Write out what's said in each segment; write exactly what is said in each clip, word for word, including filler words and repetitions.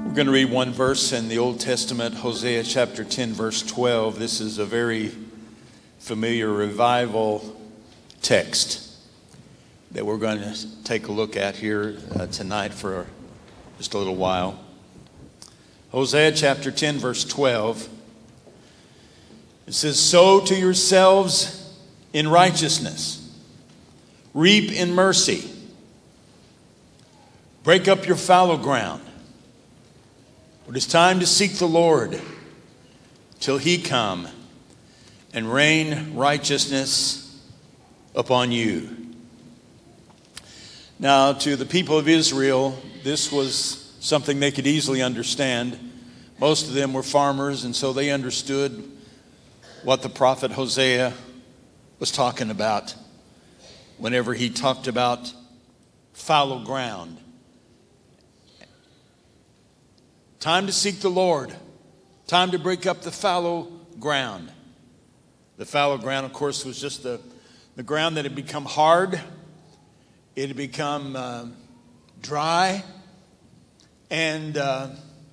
We're going to read one verse in the Old Testament, Hosea chapter ten, verse twelve. This is a very familiar revival text that we're going to take a look at here uh, tonight for just a little while. Hosea chapter ten, verse twelve. It says, "Sow to yourselves in righteousness, reap in mercy, break up your fallow ground. It is time to seek the Lord till he come and rain righteousness upon you." Now, to the people of Israel, this was something they could easily understand. Most of them were farmers, and so they understood what the prophet Hosea was talking about whenever he talked about fallow ground. Time to seek the Lord. Time to break up the fallow ground. The fallow ground, of course, was just the, the ground that had become hard. It had become uh, dry. And uh,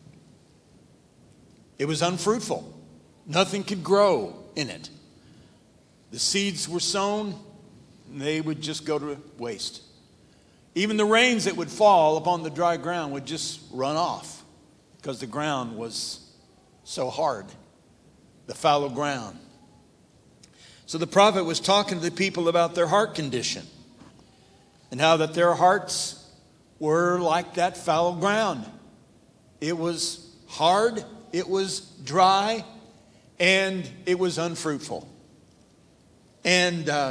it was unfruitful. Nothing could grow in it. The seeds were sown, and they would just go to waste. Even the rains that would fall upon the dry ground would just run off, because the ground was so hard, the fallow ground. So the prophet was talking to the people about their heart condition and how that their hearts were like that fallow ground. It was hard, it was dry, and it was unfruitful. And uh,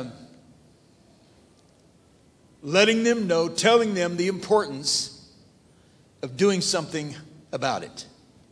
letting them know, telling them the importance of doing something about it.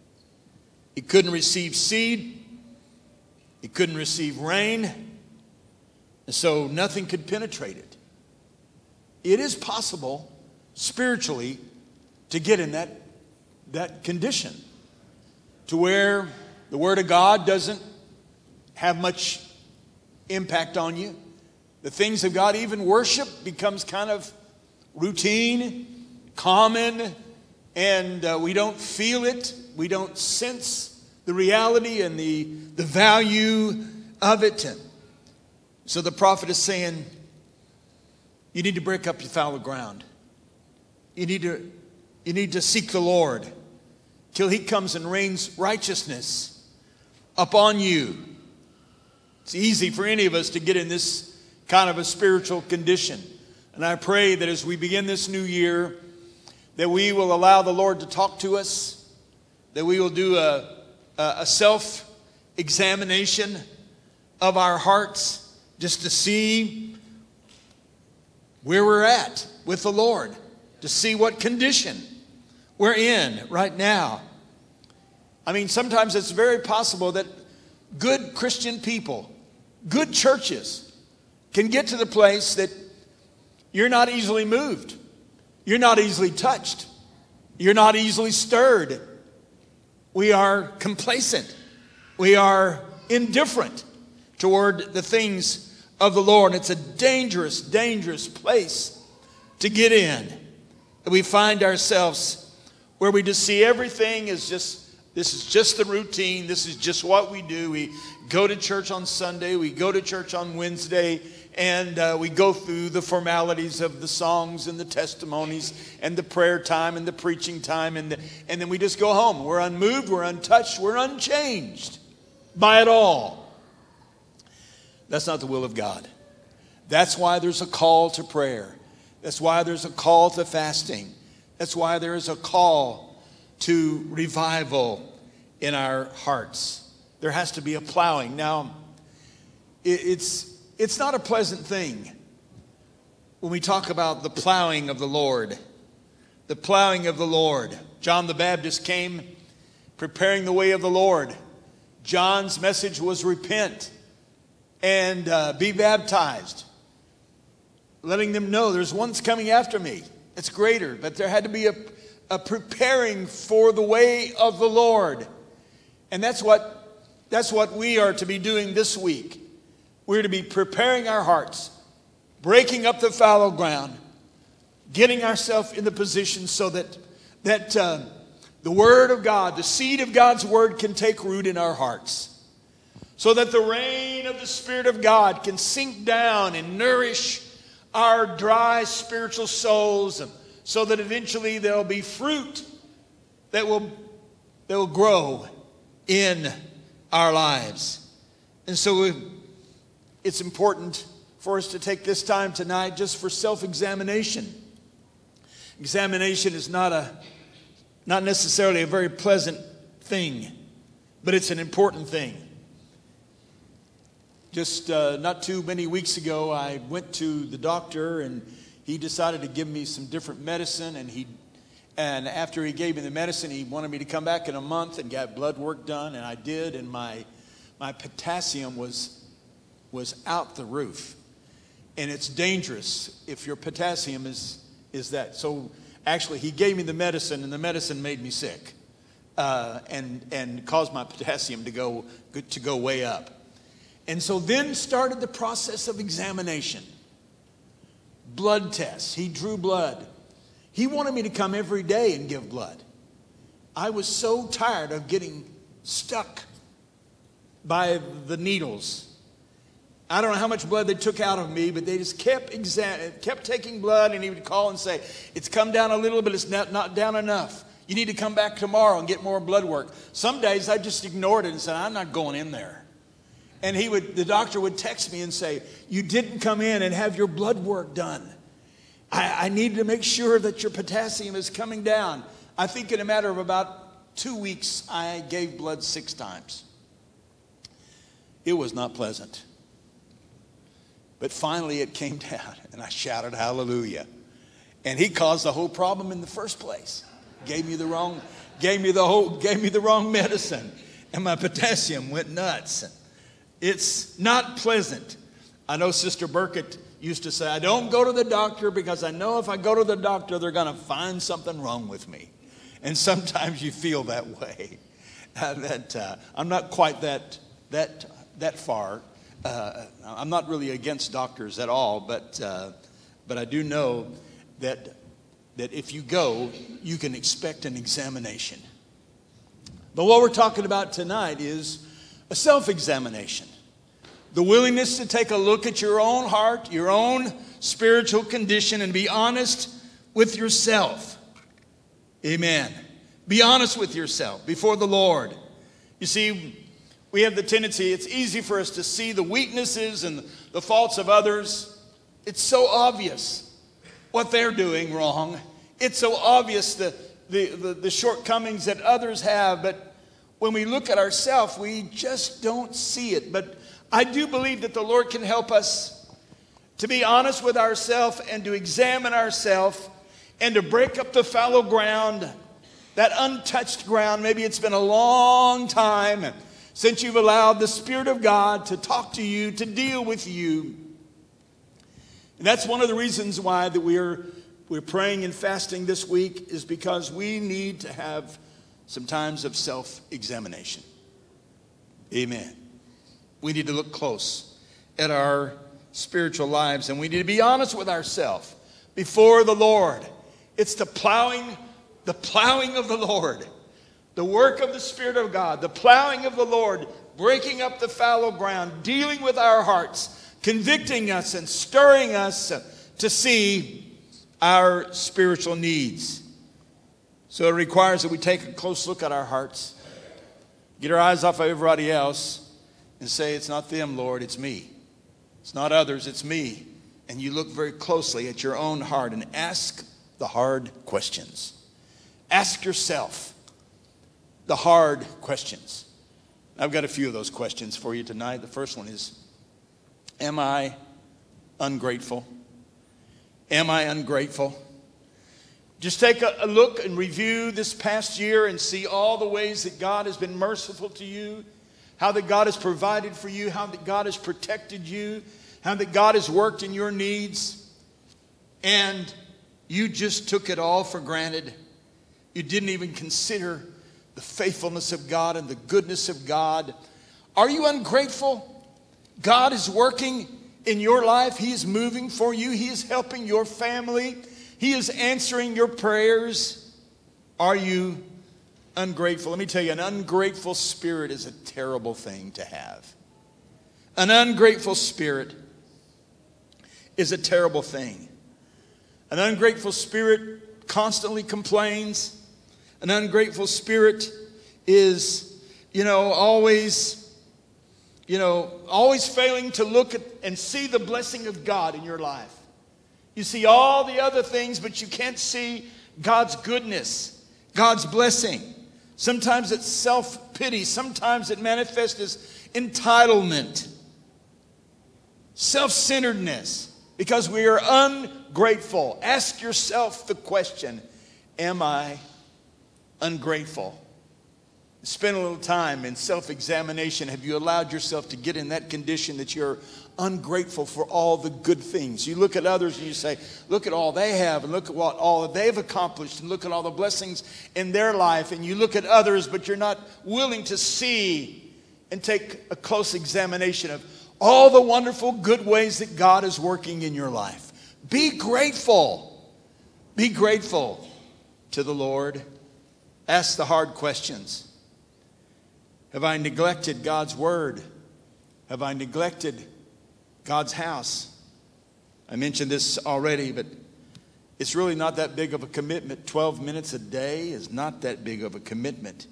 It couldn't receive seed. It couldn't receive rain. And so nothing could penetrate it. It is possible spiritually to get in that, that condition to where the Word of God doesn't have much impact on you. The things of God, even worship, becomes kind of routine, common, and uh, we don't feel it. We don't sense the reality and the, the value of it. And so the prophet is saying, you need to break up your fallow ground. You need to, you need to seek the Lord till he comes and rains righteousness upon you. It's easy for any of us to get in this kind of a spiritual condition. And I pray that as we begin this new year, that we will allow the Lord to talk to us, that we will do a, a self-examination of our hearts just to see where we're at with the Lord, to see what condition we're in right now. I mean, sometimes it's very possible that good Christian people, good churches, can get to the place that you're not easily moved. You're not easily touched. You're not easily stirred. We are complacent. We are indifferent toward the things of the Lord. It's a dangerous, dangerous place to get in. We find ourselves where we just see everything as just, this is just the routine. This is just what we do. We go to church on Sunday. We go to church on Wednesday. And uh, we go through the formalities of the songs and the testimonies and the prayer time and the preaching time. And, the, and then we just go home. We're unmoved. We're untouched. We're unchanged by it all. That's not the will of God. That's why there's a call to prayer. That's why there's a call to fasting. That's why there is a call to revival in our hearts. There has to be a plowing. Now, it, it's... It's not a pleasant thing when we talk about the plowing of the Lord. The plowing of the Lord. John the Baptist came preparing the way of the Lord. John's message was repent and uh, be baptized. Letting them know there's one's coming after me. It's greater. But there had to be a, a preparing for the way of the Lord. And that's what, that's what we are to be doing this week. We're to be preparing our hearts, breaking up the fallow ground, getting ourselves in the position so that that uh, the Word of God, the seed of God's Word can take root in our hearts, so that the rain of the Spirit of God can sink down and nourish our dry spiritual souls, so that eventually there will be fruit that will, that will grow in our lives. And so it's important for us to take this time tonight just for self-examination. Examination is not a not necessarily a very pleasant thing, but it's an important thing. Just uh, not too many weeks ago, I went to the doctor, and he decided to give me some different medicine. And he, and after he gave me the medicine, he wanted me to come back in a month and get blood work done, and I did. And my my potassium was was out the roof, and it's dangerous if your potassium is is that. So actually, he gave me the medicine, and the medicine made me sick, uh, and and caused my potassium to go to go way up. And so then started the process of examination. Blood tests. He drew blood. He wanted me to come every day and give blood. I was so tired of getting stuck by the needles. I don't know how much blood they took out of me, but they just kept exam- kept taking blood, and he would call and say, it's come down a little, but it's not, not down enough. You need to come back tomorrow and get more blood work. Some days I just ignored it and said, I'm not going in there. And he would, the doctor would text me and say, you didn't come in and have your blood work done. I, I need to make sure that your potassium is coming down. I think in a matter of about two weeks, I gave blood six times. It was not pleasant. But finally it came down, and I shouted hallelujah. And he caused the whole problem in the first place. Gave me the wrong, gave me the whole, gave me the wrong medicine, and my potassium went nuts. It's not pleasant. I know Sister Burkett used to say, I don't go to the doctor because I know if I go to the doctor, they're going to find something wrong with me. And sometimes you feel that way. Uh, that uh, I'm not quite that that that far. Uh, I'm not really against doctors at all, but uh, but I do know that that if you go, you can expect an examination. But what we're talking about tonight is a self-examination. The willingness to take a look at your own heart, your own spiritual condition, and be honest with yourself. Amen. Be honest with yourself before the Lord. You see, we have the tendency, it's easy for us to see the weaknesses and the faults of others. It's so obvious what they're doing wrong. It's so obvious the, the, the, the shortcomings that others have. But when we look at ourselves, we just don't see it. But I do believe that the Lord can help us to be honest with ourselves and to examine ourselves and to break up the fallow ground, that untouched ground. Maybe it's been a long time since you've allowed the Spirit of God to talk to you, to deal with you. And that's one of the reasons why that we're we're praying and fasting this week, is because we need to have some times of self-examination. Amen. We need to look close at our spiritual lives, and we need to be honest with ourselves before the Lord. It's the plowing, the plowing of the Lord, the work of the Spirit of God, the plowing of the Lord, breaking up the fallow ground, dealing with our hearts, convicting us and stirring us to see our spiritual needs. So it requires that we take a close look at our hearts, get our eyes off of everybody else, and say, it's not them, Lord, it's me. It's not others, it's me. And you look very closely at your own heart and ask the hard questions. Ask yourself the hard questions. I've got a few of those questions for you tonight. The first one is, am I ungrateful? Am I ungrateful? Just take a, a look and review this past year and see all the ways that God has been merciful to you, how that God has provided for you, how that God has protected you, how that God has worked in your needs, and you just took it all for granted. You didn't even consider the faithfulness of God and the goodness of God. Are you ungrateful? God is working in your life. He is moving for you. He is helping your family. He is answering your prayers. Are you Ungrateful. Let me tell you, an ungrateful spirit is a terrible thing to have. An ungrateful spirit is a terrible thing. An ungrateful spirit constantly complains. An ungrateful spirit is, you know, always, you know, always failing to look at and see the blessing of God in your life. You see all the other things, but you can't see God's goodness, God's blessing. Sometimes it's self-pity. Sometimes it manifests as entitlement, self-centeredness, because we are ungrateful. Ask yourself the question, am I ungrateful? Spend a little time in self-examination. Have you allowed yourself to get in that condition that you're ungrateful for all the good things? You look at others and you say, look at all they have, and look at what all they've accomplished, and look at all the blessings in their life. And you look at others, but you're not willing to see and take a close examination of all the wonderful good ways that God is working in your life. Be grateful. Be grateful to the Lord. Ask the hard questions. Have I neglected God's word? Have I neglected God's house? I mentioned this already, but it's really not that big of a commitment. twelve minutes a day is not that big of a commitment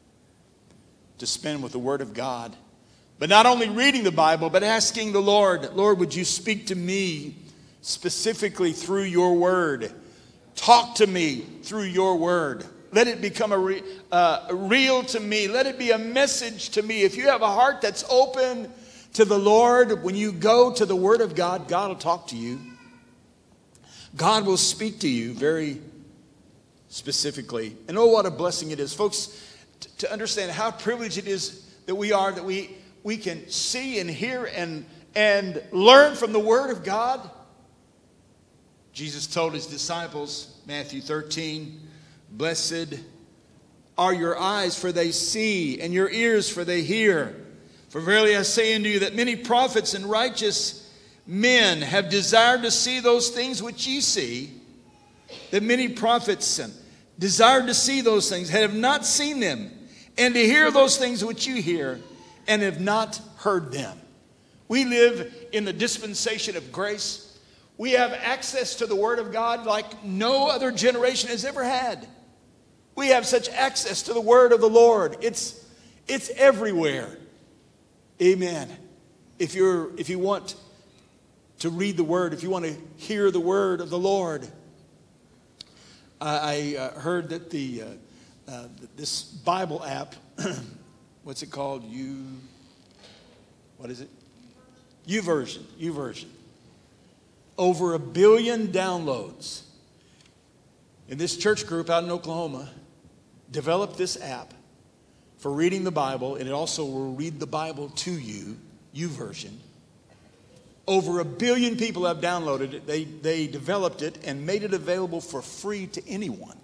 to spend with the Word of God. But not only reading the Bible, but asking the Lord, Lord, would you speak to me specifically through your Word? Talk to me through your Word. Let it become a re, uh, real to me. Let it be a message to me. If you have a heart that's open to the Lord, when you go to the Word of God, God will talk to you. God will speak to you very specifically. And oh, what a blessing it is. Folks, t- to understand how privileged it is that we are, that we, we can see and hear and, and learn from the Word of God. Jesus told his disciples, Matthew thirteen, blessed are your eyes, for they see, and your ears, for they hear. For verily I say unto you that many prophets and righteous men have desired to see those things which ye see, that many prophets desired to see those things, have not seen them, and to hear those things which you hear, and have not heard them. We live in the dispensation of grace. We have access to the Word of God like no other generation has ever had. We have such access to the Word of the Lord. It's, it's everywhere. Amen. If you're, if you want to read the Word, if you want to hear the Word of the Lord, I, I uh, heard that the uh, uh, this Bible app, what's it called? You, what is it? YouVersion. YouVersion. Over a billion downloads. And this church group out in Oklahoma developed this app for reading the Bible, and it also will read the Bible to you, YouVersion. Over a billion people have downloaded it. They, they developed it and made it available for free to anyone.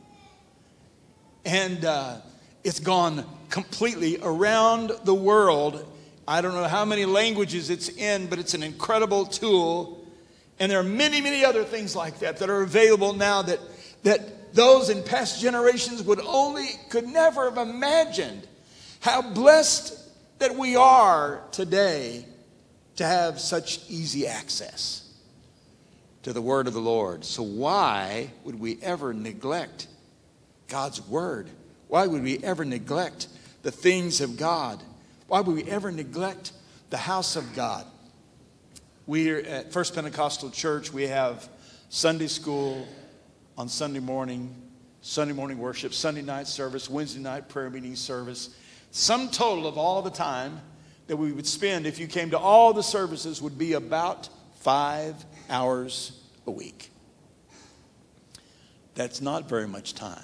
And uh, it's gone completely around the world. I don't know how many languages it's in, but it's an incredible tool. And there are many, many other things like that that are available now that, that those in past generations would only, could never have imagined. How blessed that we are today to have such easy access to the Word of the Lord. So why would we ever neglect God's Word? Why would we ever neglect the things of God? Why would we ever neglect the house of God? We at First Pentecostal Church, we have Sunday school on Sunday morning, Sunday morning worship, Sunday night service, Wednesday night prayer meeting service. Sum total of all the time that we would spend if you came to all the services would be about five hours a week. That's not very much time.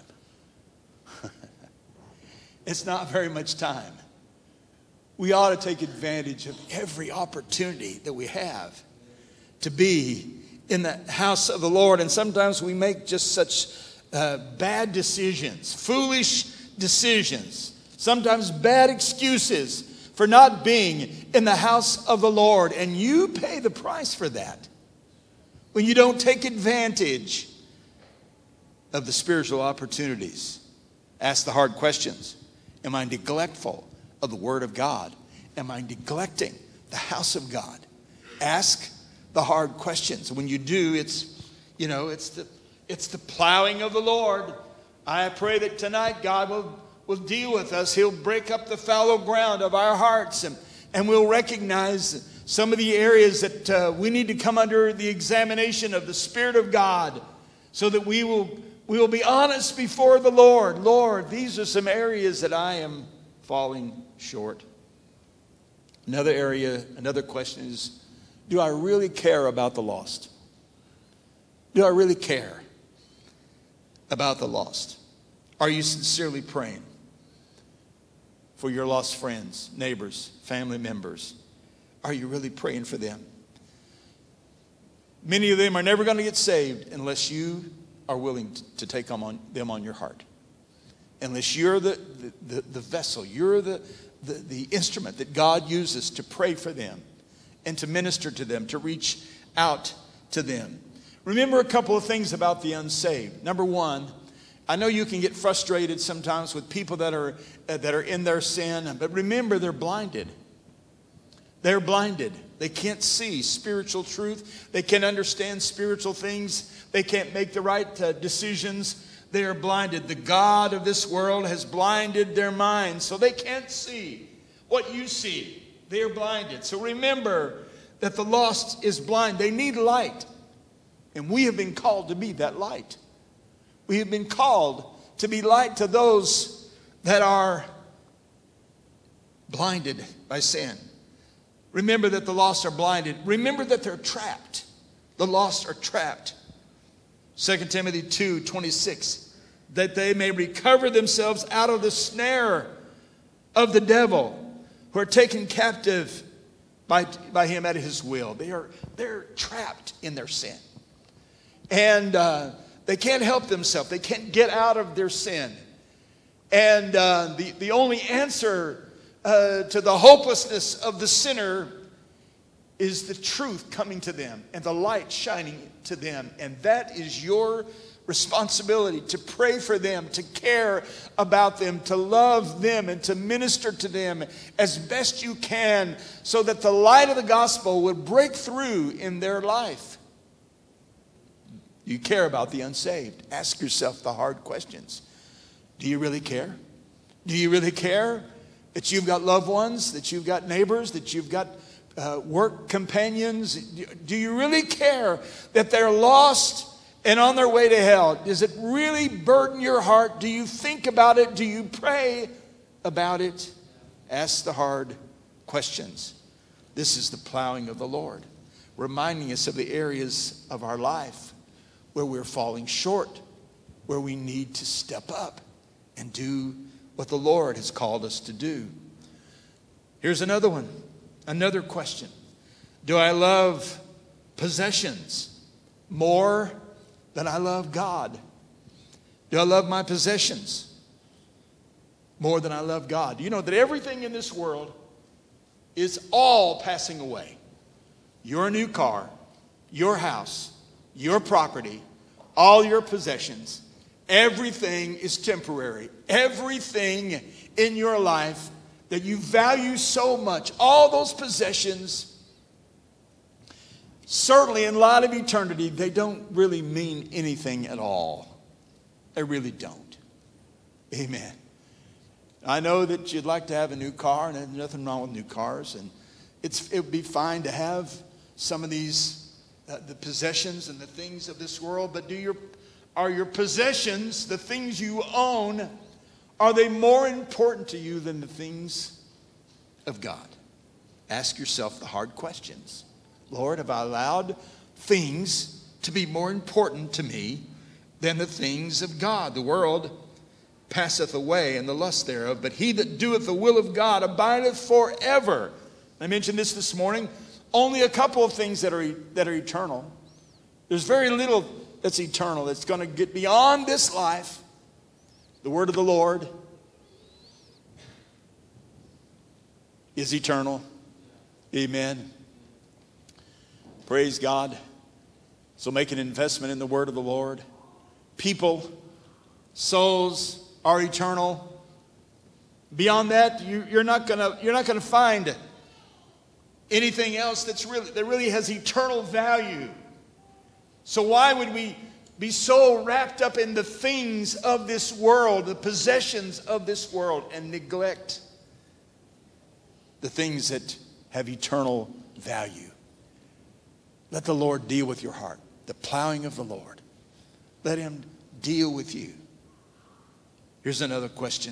It's not very much time. We ought to take advantage of every opportunity that we have to be in the house of the Lord. And sometimes we make just such uh, bad decisions, foolish decisions, sometimes bad excuses for not being in the house of the Lord. And you pay the price for that when you don't take advantage of the spiritual opportunities Ask the hard questions. Am I neglectful of the Word of God? Am I neglecting the house of God? Ask the hard questions. When you do, it's, you know, it's the it's the plowing of the Lord. I pray that tonight God will, will deal with us. He'll break up the fallow ground of our hearts, and, and we'll recognize some of the areas that uh, we need to come under the examination of the Spirit of God, so that we will we will be honest before the Lord. Lord, these are some areas that I am falling short. Another area, another question is, do I really care about the lost? Do I really care about the lost? Are you sincerely praying for your lost friends, neighbors, family members? Are you really praying for them? Many of them are never going to get saved unless you are willing to take them on, them on your heart. Unless you're the, the, the, the vessel, you're the, the, the instrument that God uses to pray for them and to minister to them, to reach out to them. Remember a couple of things about the unsaved. Number one, I know you can get frustrated sometimes with people that are, uh, that are in their sin, but remember, they're blinded. They're blinded. They can't see spiritual truth. They can't understand spiritual things. They can't make the right uh, decisions. They are blinded. The God of this world has blinded their minds, so they can't see what you see. They are blinded. So remember that the lost is blind. They need light. And we have been called to be that light. We have been called to be light to those that are blinded by sin. Remember that the lost are blinded. Remember that they're trapped. The lost are trapped. Second Timothy two twenty-six, that they may recover themselves out of the snare of the devil, who are taken captive by, by him at his will. They are, they're trapped in their sin. And uh, they can't help themselves. They can't get out of their sin. And uh, the, the only answer uh, to the hopelessness of the sinner is the truth coming to them and the light shining to them. And that is your responsibility, to pray for them, to care about them, to love them, and to minister to them as best you can, so that the light of the gospel would break through in their life. You care about the unsaved. Ask yourself the hard questions. Do you really care? Do you really care that you've got loved ones, that you've got neighbors, that you've got uh, work companions? Do you really care that they're lost and on their way to hell? Does it really burden your heart? Do you think about it? Do you pray about it? Ask the hard questions. This is the plowing of the Lord, reminding us of the areas of our life where we're falling short, where we need to step up and do what the Lord has called us to do. Here's another one, another question. Do I love possessions more than I love God? Do I love my possessions more than I love God? Do you know that everything in this world is all passing away? Your new car, your house, your property, all your possessions, everything is temporary. Everything in your life that you value so much, all those possessions, certainly in light of eternity, they don't really mean anything at all. They really don't. Amen. I know that you'd like to have a new car, and there's nothing wrong with new cars, and it's it would be fine to have some of these Uh, the possessions and the things of this world, but do your are your possessions, the things you own, are they more important to you than the things of God? Ask yourself the hard questions. Lord, have I allowed things to be more important to me than the things of God? The world passeth away, and the lust thereof, but he that doeth the will of God abideth forever. I mentioned this this morning. Only a couple of things that are that are eternal. There's very little that's eternal, that's going to get beyond this life. The word of the Lord is eternal. Amen. Praise God. So make an investment in the word of the Lord. People, souls are eternal. Beyond that, you, you're not gonna you're not gonna find anything else that's really that really has eternal value. So why would we be so wrapped up in the things of this world, the possessions of this world, and neglect the things that have eternal value? Let the Lord deal with your heart. The plowing of the Lord. Let him deal with you. Here's another question.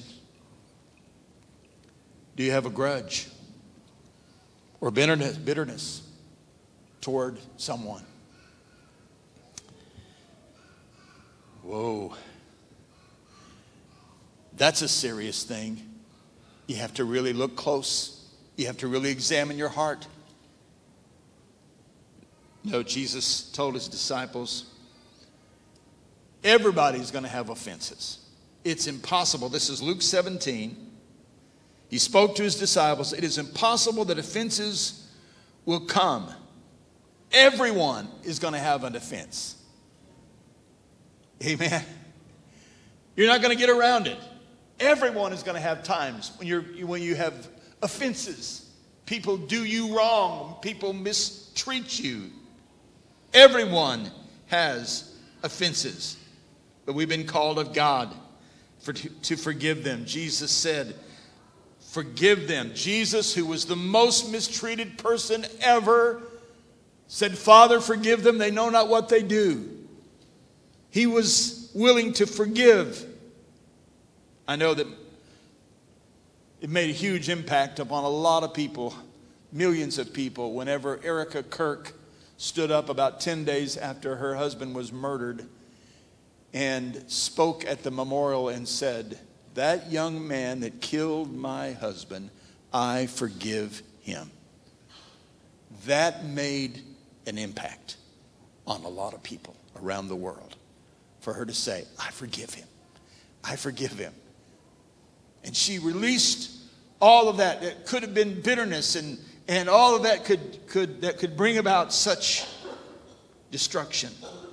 Do you have a grudge or bitterness, bitterness toward someone? Whoa. That's a serious thing. You have to really look close. You have to really examine your heart. No, Jesus told his disciples, everybody's going to have offenses. It's impossible. This is Luke seventeen. He spoke to his disciples. It is impossible that offenses will come. Everyone is going to have an offense. Amen. You're not going to get around it. Everyone is going to have times when you're when you have offenses. People do you wrong. People mistreat you. Everyone has offenses. But we've been called of God for, to forgive them. Jesus said, forgive them. Jesus, who was the most mistreated person ever, said, Father, forgive them. They know not what they do. He was willing to forgive. I know that it made a huge impact upon a lot of people, millions of people, whenever Erica Kirk stood up about ten days after her husband was murdered and spoke at the memorial and said, that young man that killed my husband, I forgive him. That made an impact on a lot of people around the world. For her to say, I forgive him. I forgive him. And she released all of that. That could have been bitterness and, and all of that could, could, that could bring about such destruction.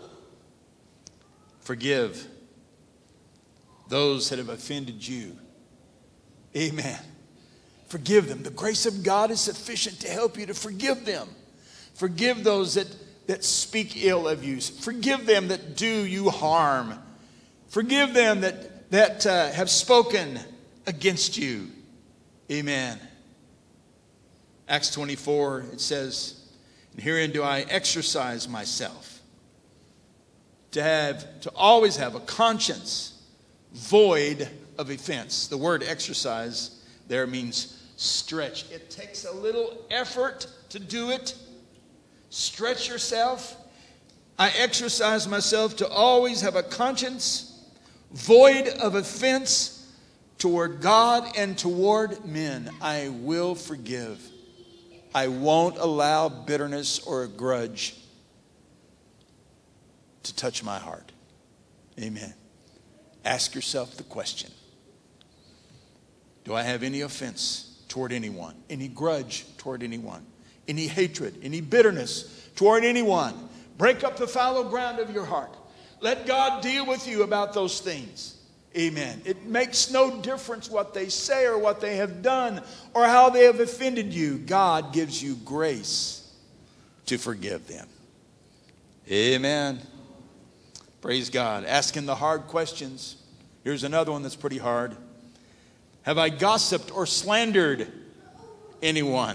Forgive those that have offended you. Amen. Forgive them. The grace of God is sufficient to help you to forgive them. Forgive those that, that speak ill of you. Forgive them that do you harm. Forgive them that, that uh, have spoken against you. Amen. Acts twenty-four, it says, and herein do I exercise myself to have, to always have a conscience void of offense. The word exercise there means stretch. It takes a little effort to do it. Stretch yourself. I exercise myself to always have a conscience void of offense toward God and toward men. I will forgive. I won't allow bitterness or a grudge to touch my heart. Amen. Ask yourself the question. Do I have any offense toward anyone? Any grudge toward anyone? Any hatred? Any bitterness toward anyone? Break up the fallow ground of your heart. Let God deal with you about those things. Amen. It makes no difference what they say or what they have done or how they have offended you. God gives you grace to forgive them. Amen. Praise God. Asking the hard questions. Here's another one that's pretty hard. Have I gossiped or slandered anyone?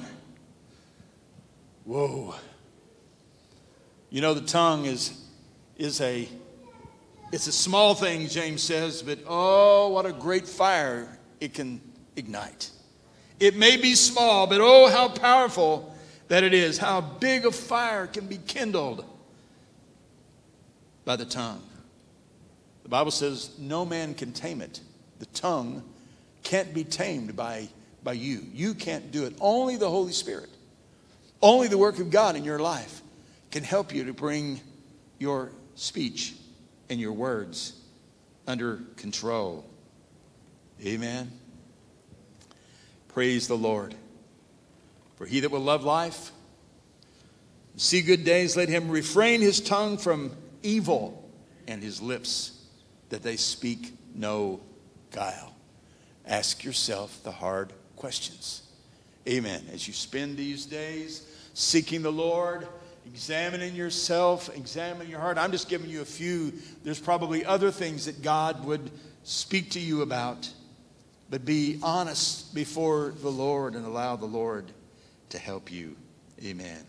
Whoa. You know, the tongue is, is a, it's a small thing, James says, but oh, what a great fire it can ignite. It may be small, but oh, how powerful that it is. How big a fire can be kindled by the tongue. The Bible says no man can tame it. The tongue can't be tamed by, by you. You can't do it. Only the Holy Spirit, only the work of God in your life can help you to bring your speech and your words under control. Amen. Praise the Lord. For he that will love life and see good days, let him refrain his tongue from evil and his lips that they speak no guile. Ask yourself the hard questions. Amen. As you spend these days seeking the Lord, examining yourself, examining your heart. I'm just giving you a few. There's probably other things that God would speak to you about. But be honest before the Lord and allow the Lord to help you. Amen.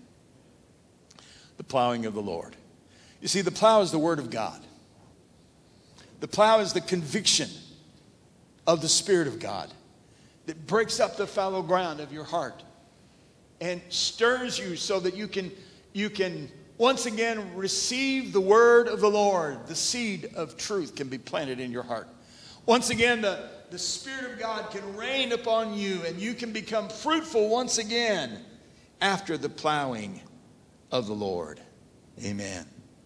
The plowing of the Lord. You see, the plow is the word of God. The plow is the conviction of the Spirit of God that breaks up the fallow ground of your heart and stirs you so that you can, you can once again receive the word of the Lord. The seed of truth can be planted in your heart. Once again, the, the Spirit of God can reign upon you and you can become fruitful once again after the plowing of the Lord. Amen.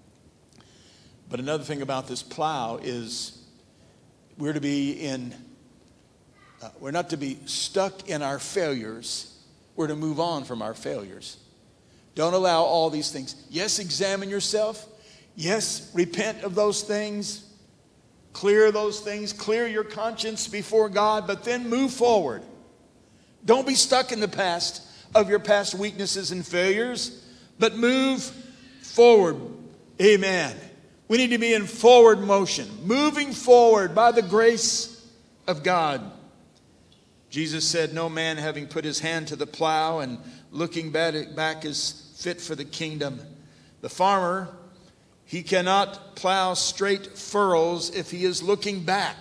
But another thing about this plow is we're to be in, uh, we're not to be stuck in our failures. We're to move on from our failures. Don't allow all these things. Yes, examine yourself. Yes, repent of those things. Clear those things. Clear your conscience before God, but then move forward. Don't be stuck in the past of your past weaknesses and failures, but move forward. Amen. We need to be in forward motion, moving forward by the grace of God. Jesus said, no man having put his hand to the plow and looking back is fit for the kingdom. The farmer, he cannot plow straight furrows if he is looking back.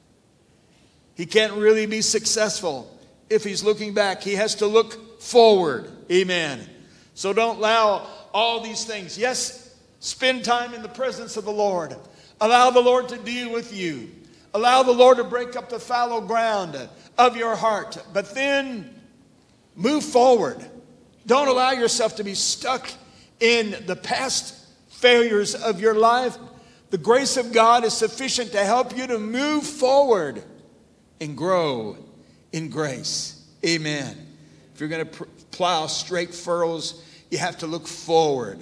He can't really be successful if he's looking back. He has to look forward. Amen. So don't allow all these things. Yes, spend time in the presence of the Lord. Allow the Lord to deal with you. Allow the Lord to break up the fallow ground of your heart. But then move forward. Don't allow yourself to be stuck in the past failures of your life. The grace of God is sufficient to help you to move forward and grow in grace. Amen. If you're going to plow straight furrows, you have to look forward.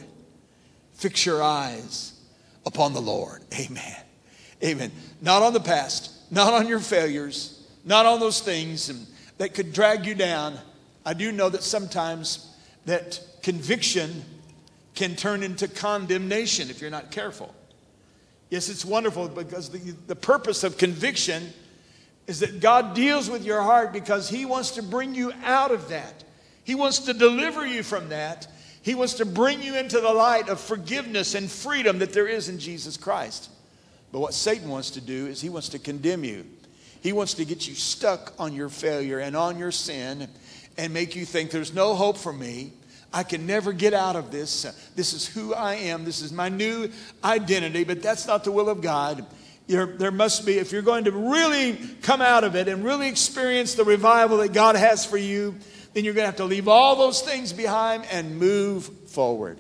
Fix your eyes upon the Lord. Amen. Amen. Not on the past, not on your failures, not on those things that could drag you down. I do know that sometimes that conviction can turn into condemnation if you're not careful. Yes, it's wonderful because the, the purpose of conviction is that God deals with your heart because He wants to bring you out of that. He wants to deliver you from that. He wants to bring you into the light of forgiveness and freedom that there is in Jesus Christ. But what Satan wants to do is he wants to condemn you. He wants to get you stuck on your failure and on your sin and make you think there's no hope for me. I can never get out of this. This is who I am. This is my new identity. But that's not the will of God. You're, there must be, if you're going to really come out of it and really experience the revival that God has for you, then you're going to have to leave all those things behind and move forward.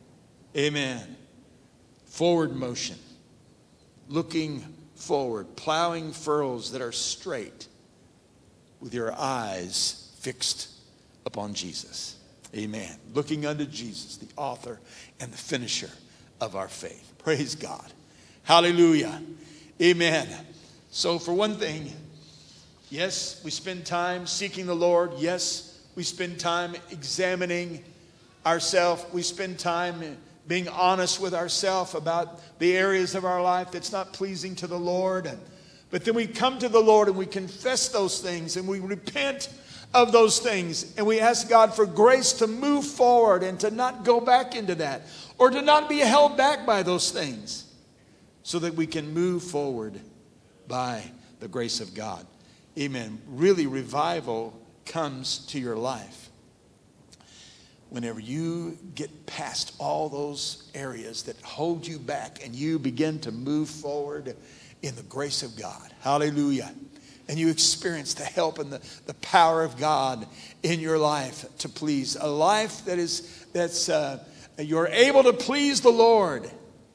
Amen. Forward motion. Looking forward. Plowing furrows that are straight with your eyes fixed upon Jesus. Amen. Looking unto Jesus, the author and the finisher of our faith. Praise God. Hallelujah. Amen. So for one thing, yes, we spend time seeking the Lord. Yes, we spend time examining ourselves. We spend time being honest with ourselves about the areas of our life that's not pleasing to the Lord. But then we come to the Lord and we confess those things and we repent of those things. And we ask God for grace to move forward and to not go back into that or to not be held back by those things so that we can move forward by the grace of God. Amen. Really, revival comes to your life whenever you get past all those areas that hold you back and you begin to move forward in the grace of God. Hallelujah. And you experience the help and the, the power of God in your life to please. A life that is, that's, uh, you're able to please the Lord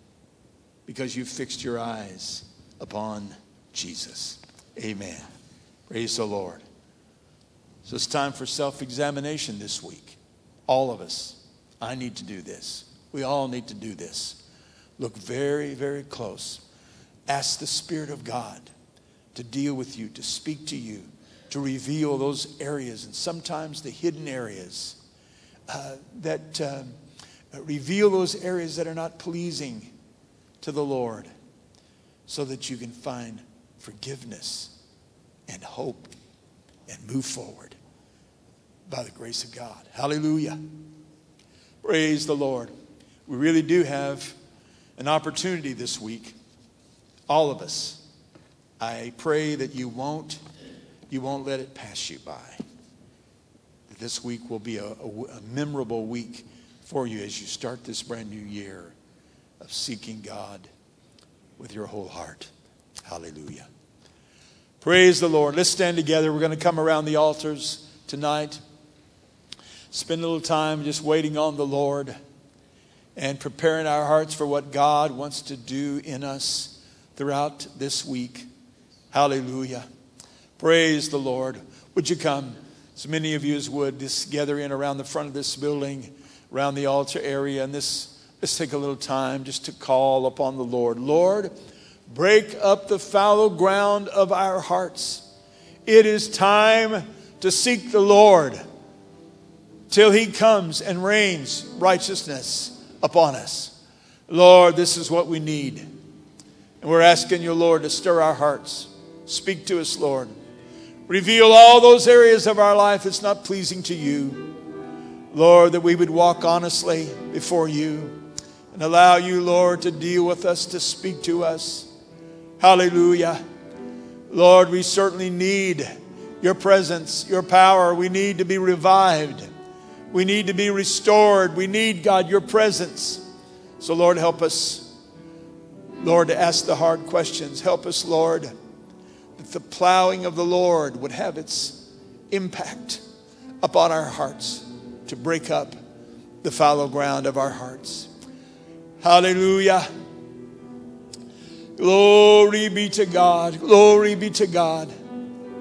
because you've fixed your eyes upon Jesus. Amen. Praise the Lord. So it's time for self-examination this week. All of us. I need to do this. We all need to do this. Look very, very close. Ask the Spirit of God to deal with you, to speak to you, to reveal those areas, and sometimes the hidden areas uh, that uh, reveal those areas that are not pleasing to the Lord, so that you can find forgiveness and hope and move forward by the grace of God. Hallelujah. Praise the Lord. We really do have an opportunity this week, all of us. I pray that you won't, you won't let it pass you by. That this week will be a, a, a memorable week for you as you start this brand new year of seeking God with your whole heart. Hallelujah. Praise the Lord. Let's stand together. We're going to come around the altars tonight. Spend a little time just waiting on the Lord and preparing our hearts for what God wants to do in us throughout this week. Hallelujah. Praise the Lord. Would you come, as many of you as would, just gather in around the front of this building, around the altar area, and this, let's take a little time just to call upon the Lord. Lord, break up the fallow ground of our hearts. It is time to seek the Lord till he comes and rains righteousness upon us. Lord, this is what we need. And we're asking you, Lord, to stir our hearts. Speak to us, Lord. Reveal all those areas of our life that's not pleasing to you. Lord, that we would walk honestly before you and allow you, Lord, to deal with us, to speak to us. Hallelujah. Lord, we certainly need your presence, your power. We need to be revived. We need to be restored. We need, God, your presence. So, Lord, help us, Lord, to ask the hard questions. Help us, Lord, that the plowing of the Lord would have its impact upon our hearts to break up the fallow ground of our hearts. Hallelujah. Glory be to God. Glory be to God.